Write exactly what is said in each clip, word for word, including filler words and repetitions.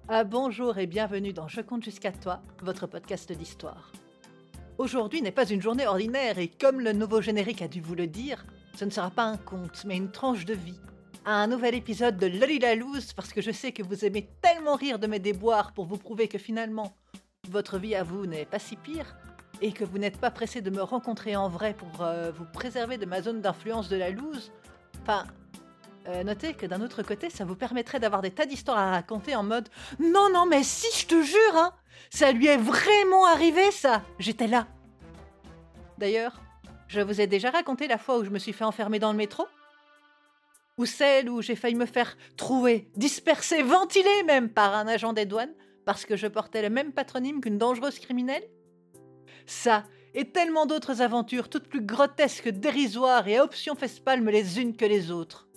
Ah, bonjour et bienvenue dans Je compte jusqu'à toi, votre podcast d'histoire. Aujourd'hui n'est pas une journée ordinaire et comme le nouveau générique a dû vous le dire, ce ne sera pas un conte, mais une tranche de vie. Un nouvel épisode de Loli la loose parce que je sais que vous aimez tellement rire de mes déboires pour vous prouver que finalement, votre vie à vous n'est pas si pire et que vous n'êtes pas pressé de me rencontrer en vrai pour euh, vous préserver de ma zone d'influence de la loose. Enfin, Euh, notez que d'un autre côté, ça vous permettrait d'avoir des tas d'histoires à raconter en mode « Non, non, mais si, je te jure, hein, ça lui est vraiment arrivé, ça. J'étais là. » D'ailleurs, je vous ai déjà raconté la fois où je me suis fait enfermer dans le métro? Ou celle où j'ai failli me faire trouer, disperser, ventiler même par un agent des douanes parce que je portais le même patronyme qu'une dangereuse criminelle? Ça, et tellement d'autres aventures, toutes plus grotesques, dérisoires et à options fesse-palme les unes que les autres.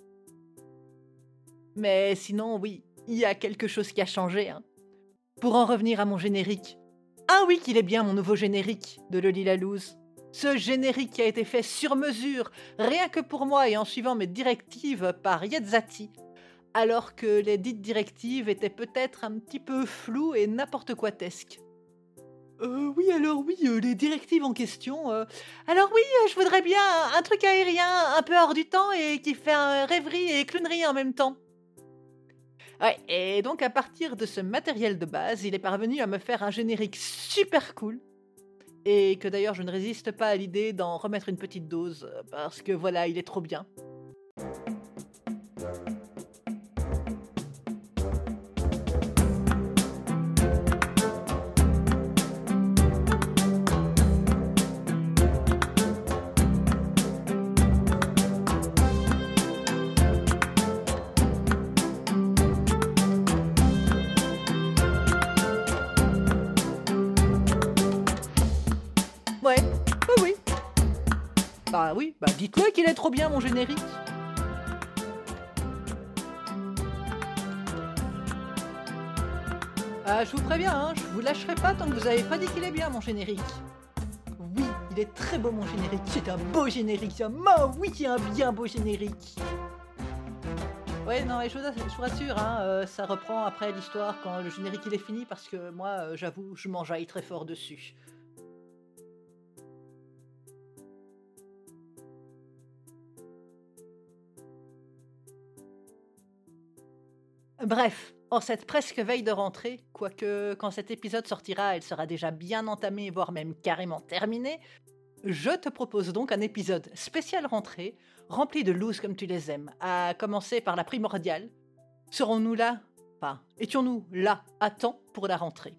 Mais sinon, oui, il y a quelque chose qui a changé. Hein. Pour en revenir à mon générique. Ah oui, qu'il est bien mon nouveau générique de Loli la loose. Ce générique qui a été fait sur mesure, rien que pour moi et en suivant mes directives par Yetzati, alors que les dites directives étaient peut-être un petit peu floues et n'importe quoi-tesques. Euh, oui, alors oui, euh, les directives en question. euh, Alors oui, euh, je voudrais bien un, un truc aérien un peu hors du temps et qui fait un rêverie et clownerie en même temps. Ouais, et donc à partir de ce matériel de base, il est parvenu à me faire un générique super cool. Et que d'ailleurs je ne résiste pas à l'idée d'en remettre une petite dose, euh, parce que voilà, il est trop bien. Ouais, bah oui. Bah oui, bah dites-le qu'il est trop bien mon générique. Ah, je vous préviens, hein, je vous lâcherai pas tant que vous avez pas dit qu'il est bien mon générique. Oui, il est très beau mon générique, c'est un beau générique, ah oui, c'est un bien beau générique. Ouais, non, et je vous, je vous rassure, hein, euh, ça reprend après l'histoire quand le générique il est fini parce que moi, euh, j'avoue, je m'enjaille très fort dessus. Bref, en cette presque veille de rentrée, quoique quand cet épisode sortira, elle sera déjà bien entamée, voire même carrément terminée, je te propose donc un épisode spécial rentrée, rempli de looses comme tu les aimes, à commencer par la primordiale. Serons-nous là, enfin, étions-nous là à temps pour la rentrée?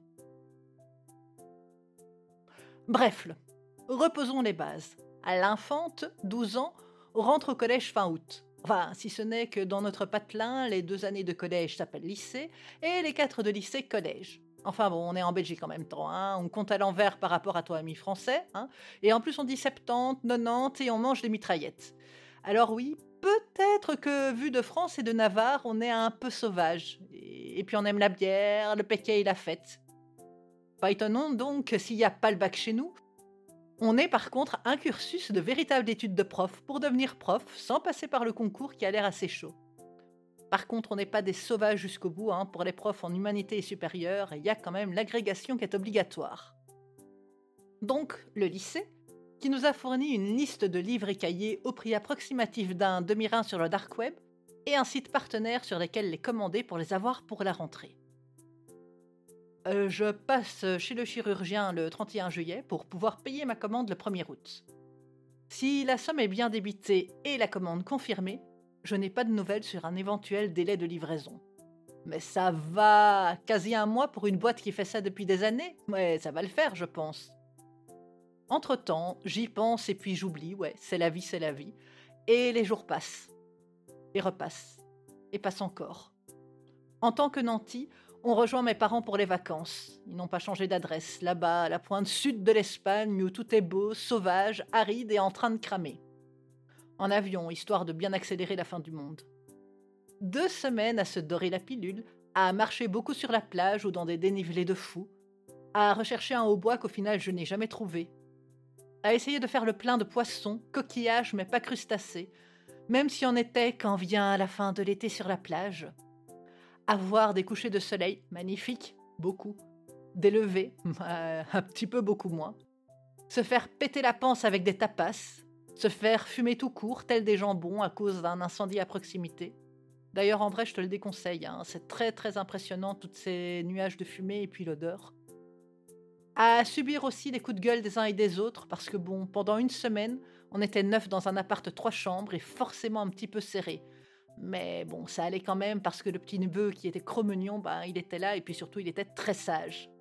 Bref, reposons les bases. À l'infante, douze ans, rentre au collège fin août. Enfin, si ce n'est que dans notre patelin, les deux années de collège s'appellent lycée et les quatre de lycée collège. Enfin bon, on est en Belgique en même temps, hein. On compte à l'envers par rapport à ton ami français, hein. Et en plus on dit soixante-dix, quatre-vingt-dix et on mange des mitraillettes. Alors oui, peut-être que vu de France et de Navarre, on est un peu sauvage. Et, et puis on aime la bière, le péquet et la fête. Pas étonnant donc que s'il n'y a pas le bac chez nous, on est par contre un cursus de véritable étude de prof pour devenir prof sans passer par le concours qui a l'air assez chaud. Par contre, on n'est pas des sauvages jusqu'au bout, hein. Pour les profs en humanité et supérieure, il y a quand même l'agrégation qui est obligatoire. Donc, le lycée, qui nous a fourni une liste de livres et cahiers au prix approximatif d'un demi-rein sur le dark web et un site partenaire sur lequel les commander pour les avoir pour la rentrée. Euh, je passe chez le chirurgien le trente et un juillet pour pouvoir payer ma commande le premier août. Si la somme est bien débitée et la commande confirmée, je n'ai pas de nouvelles sur un éventuel délai de livraison. Mais ça va, quasi un mois pour une boîte qui fait ça depuis des années. Ouais, ça va le faire, je pense. Entre-temps, j'y pense et puis j'oublie, ouais, c'est la vie, c'est la vie. Et les jours passent. Et repassent. Et passent encore. En tant que nanti, on rejoint mes parents pour les vacances. Ils n'ont pas changé d'adresse, là-bas, à la pointe sud de l'Espagne, où tout est beau, sauvage, aride et en train de cramer. En avion, histoire de bien accélérer la fin du monde. Deux semaines à se dorer la pilule, à marcher beaucoup sur la plage ou dans des dénivelés de fous, à rechercher un hautbois qu'au final je n'ai jamais trouvé, à essayer de faire le plein de poissons, coquillages mais pas crustacés, même si on était quand vient la fin de l'été sur la plage, Avoir des couchers de soleil magnifiques, beaucoup. Des levées, euh, un petit peu beaucoup moins. Se faire péter la panse avec des tapas. Se faire fumer tout court, tel des jambons à cause d'un incendie à proximité. D'ailleurs, en vrai, je te le déconseille, hein, c'est très très impressionnant, tous ces nuages de fumée et puis l'odeur. À subir aussi les coups de gueule des uns et des autres, parce que bon, pendant une semaine, on était neuf dans un appart trois chambres et forcément un petit peu serré. Mais bon, ça allait quand même parce que le petit neveu qui était cro-mignon, ben, il était là et puis surtout il était très sage.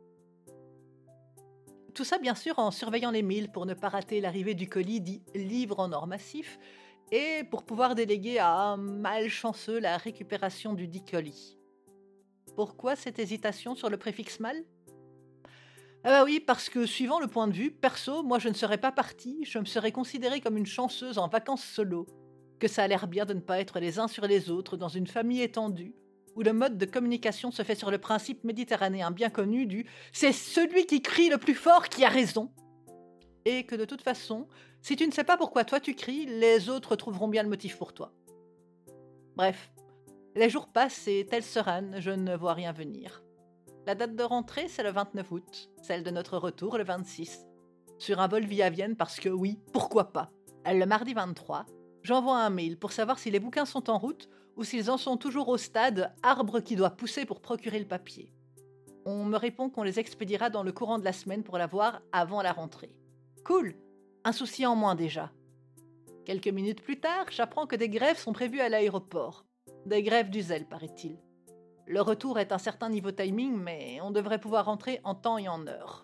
Tout ça bien sûr en surveillant les mails pour ne pas rater l'arrivée du colis dit livre en or massif et pour pouvoir déléguer à un malchanceux la récupération du dit colis. Pourquoi cette hésitation sur le préfixe mal? Ah bah oui, parce que suivant le point de vue, perso, moi je ne serais pas partie, je me serais considérée comme une chanceuse en vacances solo. Que ça a l'air bien de ne pas être les uns sur les autres dans une famille étendue, où le mode de communication se fait sur le principe méditerranéen bien connu du «c'est celui qui crie le plus fort qui a raison». Et que de toute façon, si tu ne sais pas pourquoi toi tu cries, les autres trouveront bien le motif pour toi. Bref, les jours passent et tel Serane, je ne vois rien venir. La date de rentrée, c'est le vingt-neuf août, celle de notre retour le vingt-six. Sur un vol via Vienne parce que oui, pourquoi pas. Le mardi vingt-trois, j'envoie un mail pour savoir si les bouquins sont en route ou s'ils en sont toujours au stade arbre qui doit pousser pour procurer le papier. On me répond qu'on les expédiera dans le courant de la semaine pour l'avoir avant la rentrée. Cool, un souci en moins déjà. Quelques minutes plus tard, j'apprends que des grèves sont prévues à l'aéroport. Des grèves du zèle, paraît-il. Le retour est un certain niveau timing, mais on devrait pouvoir rentrer en temps et en heure.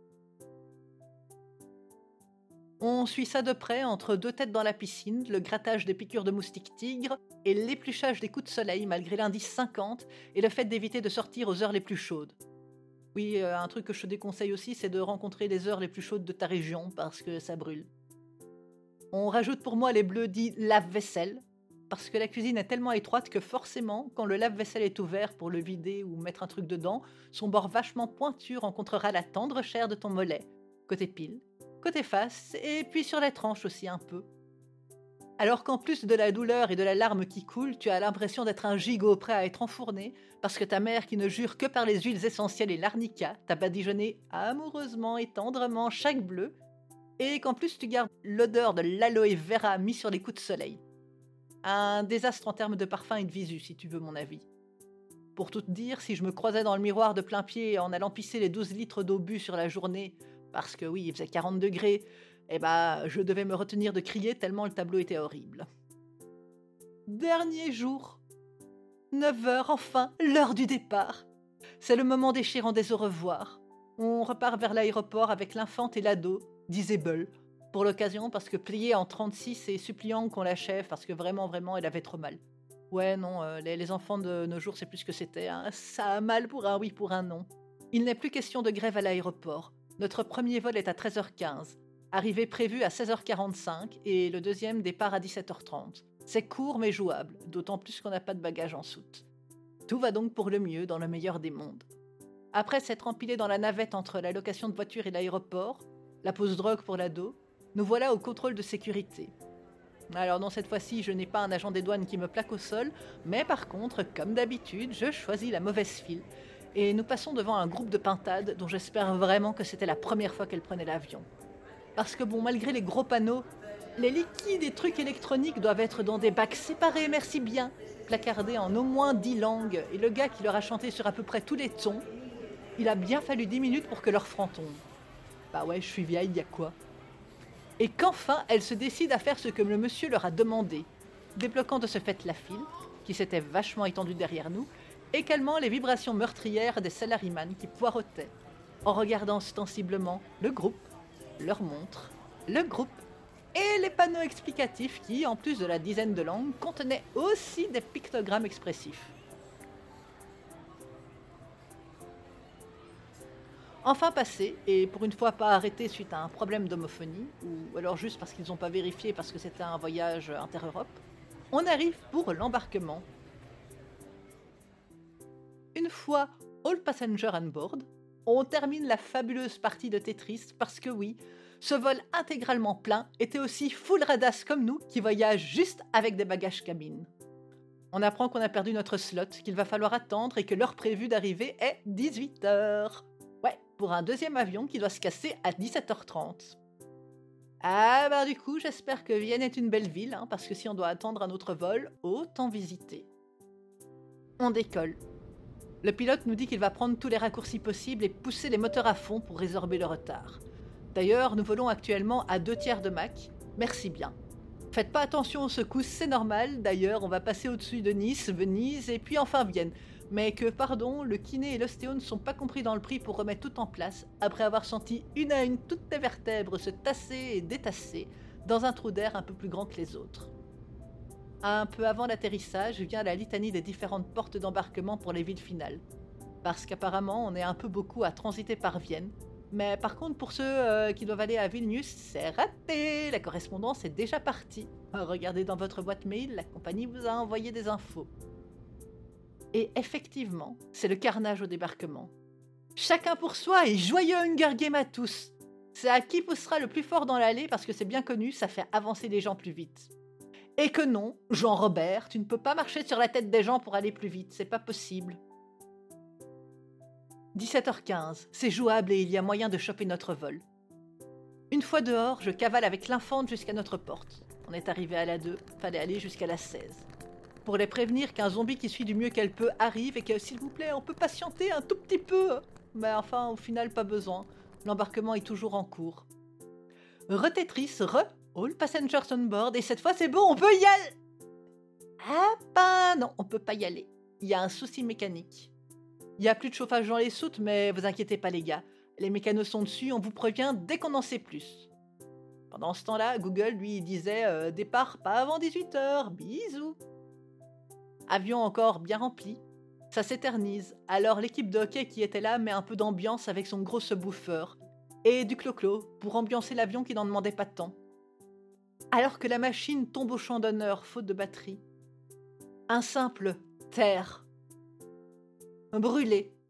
On suit ça de près entre deux têtes dans la piscine, le grattage des piqûres de moustiques tigres et l'épluchage des coups de soleil malgré l'indice cinquante et le fait d'éviter de sortir aux heures les plus chaudes. Oui, euh, un truc que je te déconseille aussi, c'est de rencontrer les heures les plus chaudes de ta région parce que ça brûle. On rajoute pour moi les bleus dits lave-vaisselle, parce que la cuisine est tellement étroite que forcément, quand le lave-vaisselle est ouvert pour le vider ou mettre un truc dedans, son bord vachement pointu rencontrera la tendre chair de ton mollet, côté pile, côté face, et puis sur la tranche aussi un peu. Alors qu'en plus de la douleur et de la larme qui coule, tu as l'impression d'être un gigot prêt à être enfourné, parce que ta mère qui ne jure que par les huiles essentielles et l'arnica t'a badigeonné amoureusement et tendrement chaque bleu, et qu'en plus tu gardes l'odeur de l'aloe vera mis sur les coups de soleil. Un désastre en termes de parfum et de visu, si tu veux mon avis. Pour tout te dire, si je me croisais dans le miroir de plein pied en allant pisser les douze litres d'eau bu sur la journée, parce que oui, il faisait quarante degrés, eh ben, je devais me retenir de crier tellement le tableau était horrible. Dernier jour. neuf heures, enfin, l'heure du départ. C'est le moment déchirant des au revoir. On repart vers l'aéroport avec l'infante et l'ado, Disable, pour l'occasion parce que pliée en trente-six et suppliant qu'on l'achève parce que vraiment, vraiment, elle avait trop mal. Ouais, non, euh, les, les enfants de nos jours, c'est plus ce que c'était. Hein. Ça a mal pour un oui, pour un non. Il n'est plus question de grève à l'aéroport. Notre premier vol est à treize heures quinze. Arrivée prévue à seize heures quarante-cinq et le deuxième départ à dix-sept heures trente. C'est court mais jouable, d'autant plus qu'on n'a pas de bagages en soute. Tout va donc pour le mieux dans le meilleur des mondes. Après s'être empilé dans la navette entre la location de voiture et l'aéroport, la pause drogue pour l'ado, nous voilà au contrôle de sécurité. Alors non, cette fois-ci, je n'ai pas un agent des douanes qui me plaque au sol, mais par contre, comme d'habitude, je choisis la mauvaise file et nous passons devant un groupe de pintades dont j'espère vraiment que c'était la première fois qu'elle prenait l'avion. Parce que bon, malgré les gros panneaux, les liquides et trucs électroniques doivent être dans des bacs séparés, merci bien, placardés en au moins dix langues, et le gars qui leur a chanté sur à peu près tous les tons, il a bien fallu dix minutes pour que leur franc tombe. Bah ouais, je suis vieille, y a quoi? Et qu'enfin, elle se décide à faire ce que le monsieur leur a demandé, débloquant de ce fait la file, qui s'était vachement étendue derrière nous, et calmant les vibrations meurtrières des salaryman qui poireautaient, en regardant ostensiblement le groupe, leur montre, le groupe, et les panneaux explicatifs qui, en plus de la dizaine de langues, contenaient aussi des pictogrammes expressifs. Enfin passé, et pour une fois pas arrêté suite à un problème d'homophonie, ou alors juste parce qu'ils n'ont pas vérifié parce que c'était un voyage inter-Europe, on arrive pour l'embarquement. Une fois all passengers on board, on termine la fabuleuse partie de Tetris parce que oui, ce vol intégralement plein était aussi full radasse comme nous qui voyagent juste avec des bagages cabine. On apprend qu'on a perdu notre slot, qu'il va falloir attendre et que l'heure prévue d'arrivée est dix-huit heures. Ouais, pour un deuxième avion qui doit se casser à dix-sept heures trente. Ah bah du coup, j'espère que Vienne est une belle ville, hein, parce que si on doit attendre un autre vol, autant visiter. On décolle. Le pilote nous dit qu'il va prendre tous les raccourcis possibles et pousser les moteurs à fond pour résorber le retard. D'ailleurs, nous volons actuellement à deux tiers de Mach. Merci bien. Faites pas attention aux secousses, c'est normal. D'ailleurs, on va passer au-dessus de Nice, Venise et puis enfin Vienne. Mais que, pardon, le kiné et l'ostéo ne sont pas compris dans le prix pour remettre tout en place, après avoir senti une à une toutes les vertèbres se tasser et détasser dans un trou d'air un peu plus grand que les autres. Un peu avant l'atterrissage vient la litanie des différentes portes d'embarquement pour les villes finales. Parce qu'apparemment, on est un peu beaucoup à transiter par Vienne. Mais par contre, pour ceux euh, qui doivent aller à Vilnius, c'est raté. La correspondance est déjà partie. Regardez dans votre boîte mail, la compagnie vous a envoyé des infos. Et effectivement, c'est le carnage au débarquement. Chacun pour soi et joyeux Hunger Game à tous. C'est à qui poussera le plus fort dans l'allée parce que c'est bien connu, ça fait avancer les gens plus vite. Et que non, Jean-Robert, tu ne peux pas marcher sur la tête des gens pour aller plus vite, c'est pas possible. dix-sept heures quinze, c'est jouable et il y a moyen de choper notre vol. Une fois dehors, je cavale avec l'infante jusqu'à notre porte. On est arrivé à la deux, fallait aller jusqu'à la seize. Pour les prévenir qu'un zombie qui suit du mieux qu'elle peut arrive et que, s'il vous plaît, on peut patienter un tout petit peu. Mais enfin, au final, pas besoin. L'embarquement est toujours en cours. Re-Tetris, re, all passengers on board, et cette fois c'est bon, on peut y aller. Ah ben non, on peut pas y aller. Il y a un souci mécanique. Il n'y a plus de chauffage dans les soutes, mais vous inquiétez pas les gars. Les mécanos sont dessus, on vous prévient dès qu'on en sait plus. Pendant ce temps-là, Google, lui, il disait euh, « Départ pas avant dix-huit heures, bisous ». Avion encore bien rempli. Ça s'éternise, alors l'équipe de hockey qui était là met un peu d'ambiance avec son gros subwoofer. Et du clo-clo, pour ambiancer l'avion qui n'en demandait pas tant. Alors que la machine tombe au champ d'honneur, faute de batterie. Un simple « terre ». Brûlé.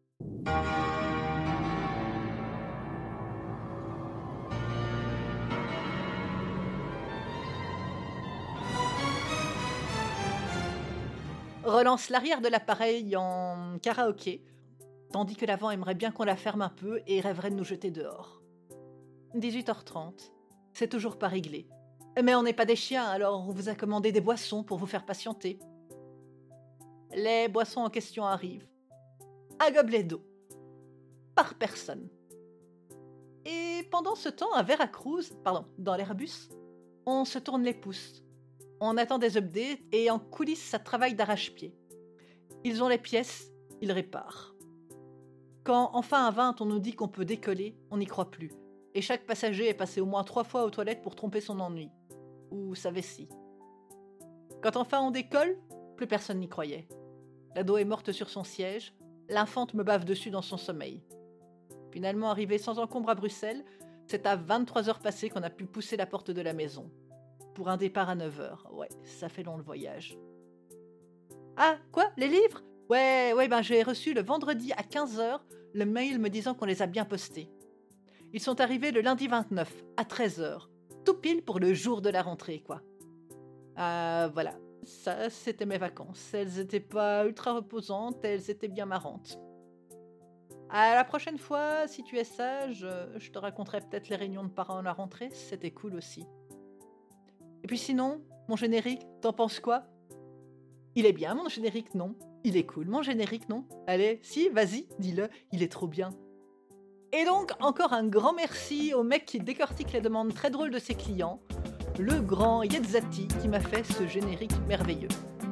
Relance l'arrière de l'appareil en karaoké, tandis que l'avant aimerait bien qu'on la ferme un peu et rêverait de nous jeter dehors. dix-huit heures trente. C'est toujours pas réglé. Mais on n'est pas des chiens, alors on vous a commandé des boissons pour vous faire patienter. Les boissons en question arrivent. Un gobelet d'eau. Par personne. Et pendant ce temps, à Veracruz, pardon, dans l'Airbus, on se tourne les pouces. On attend des updates et en coulisses, ça travaille d'arrache-pied. Ils ont les pièces, ils réparent. Quand enfin à vingt, on nous dit qu'on peut décoller, on n'y croit plus. Et chaque passager est passé au moins trois fois aux toilettes pour tromper son ennui. Ou sa vessie. Quand enfin on décolle, plus personne n'y croyait. L'ado est morte sur son siège, l'infante me bave dessus dans son sommeil. Finalement arrivé sans encombre à Bruxelles, c'est à vingt-trois heures passées qu'on a pu pousser la porte de la maison. Pour un départ à neuf heures. Ouais, ça fait long le voyage. Ah, quoi? Les livres? Ouais, ouais, ben j'ai reçu le vendredi à quinze heures le mail me disant qu'on les a bien postés. Ils sont arrivés le lundi vingt-neuf, à treize heures. Tout pile pour le jour de la rentrée, quoi. Ah, voilà. Ça, c'était mes vacances. Elles étaient pas ultra reposantes, elles étaient bien marrantes. À la prochaine fois, si tu es sage, je te raconterai peut-être les réunions de parents à la rentrée, c'était cool aussi. Et puis sinon, mon générique, t'en penses quoi? Il est bien, mon générique, non? Il est cool, mon générique, non? Allez, si, vas-y, dis-le, il est trop bien. Et donc, encore un grand merci au mec qui décortique les demandes très drôles de ses clients, le grand Yetzati qui m'a fait ce générique merveilleux.